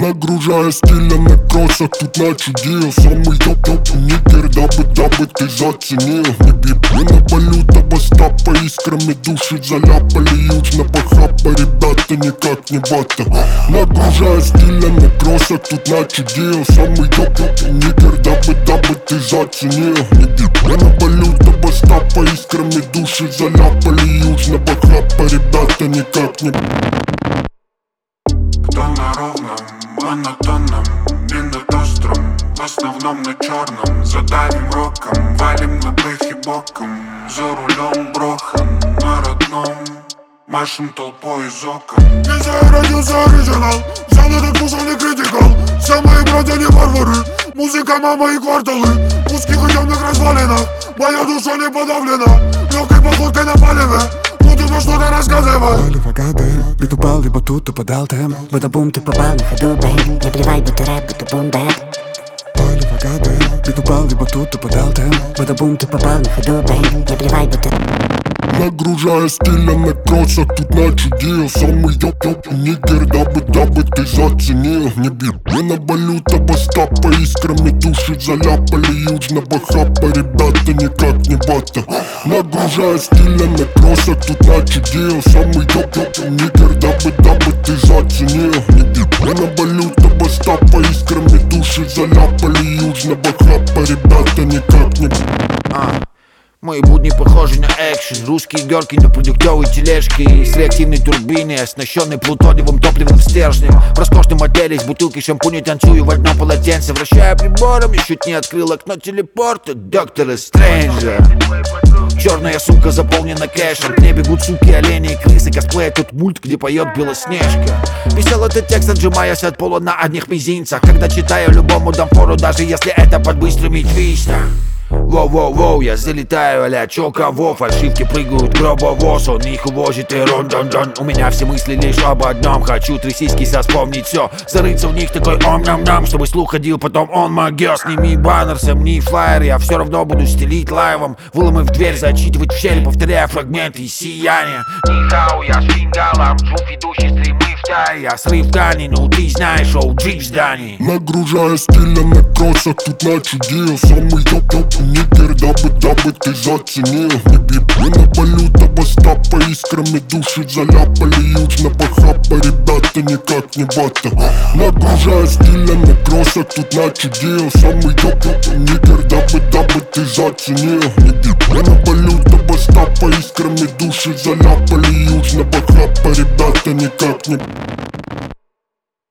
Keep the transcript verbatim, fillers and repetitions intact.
Нагружая стиля на кроссах, тут начудил. Самый топ-топ нигер, дабы, дабы ты заценил. Не бибы на валюта, бастапа, искрами души заляпали. Южно похапа, ребята никак не вата. Нагружая стиля на кроссах, тут начудил. Самый топ-топ нигер, дабы, дабы ты заценил. Не бибы на валюта, бастапа, искрами души заляпали. Южно похапа, ребята никак не вата. Кто на ровном, монотонном, минотостром, в основном на черном. Задавим роком, валим на бэхе боком. За рулем брохан, на родном машем толпой из окон. Не знаю, родился оригинал, сам этот кушал не критикал. Все мои братья не варвары, музыка, мама и кварталы. Куски хотемных развалинах, моя душа не подавлена. Легкой походкой на палеве, будем что-то рассказывать. Либо гады, бит упал, либо тут упадал темп. Будто бум, ты попал на ходу, бэйб. Не плевай, будто рэп, будто бум, бэйб. Либо гады, бит упал, либо тут упадал темп. Будто бум, ты попал на ходу, бэйб. Не плевай, будто... Нагружая стиля на кроссах, тут начудил. Самый топ-топ нигер, дабы, дабы ты заценил. Не бибы на валюта, бастапа, искрами души заляпали. Южно похапа, ребята никак не вата. Нагружая стиля на кроссах, тут начудил. Самый топ-топ нигер, дабы, дабы ты заценил. Не бибы на валюта, бастапа, искрами души заляпали. Южно похапа, ребята никак не вата. Мои будни похожи на экшен. Русские герки на продуктовой тележке с реактивной турбиной, оснащенной плутониевым топливным стержнем. В роскошном отеле с бутылкой шампуня танцую в одном полотенце. Вращая прибором, я чуть не открыл окно телепорта доктора Стрэнджа. Черная сумка заполнена кэшем. К ней бегут суки, олени и крысы. Косплея тут мульт, где поет Белоснежка. Писал этот текст, отжимаясь от пола на одних мизинцах. Когда читаю, любому дам фору, даже если это под быстрыми твистами. Воу-воу-воу, я залетаю а-ля чё кого. Фальшивки прыгают гробовоз, он их увозит и рон-дон-дон. У меня все мысли лишь об одном. Хочу трясиски вспомнить все, зарыться в них такой ом-нам-нам, чтобы слух ходил, потом он могёт. Сними баннер, сомни флайер, я все равно буду стелить лайвом. Выломав дверь, зачитывать в щели, повторяя фрагменты из сияния. Нихау, я с фингалом, джуф, идущий стримы в тай. Я срыв ткани, ну ты знаешь, оу-джи в здании. Нагружая стиля на кроссах, тут начудил. Самый топ-топ нигер, дабы, дабы ты заценил. Не бибы на валюта, бастапа, искрами души заляпали. Южно похапа, ребята никак не вата. Нагружая стиля на кроссах, тут начудил. Самый топ-топ нигер, дабы, дабы ты заценил. Не бибы на валюта, бастапа, искрами души заляпали. Южно похапа, ребята никак не...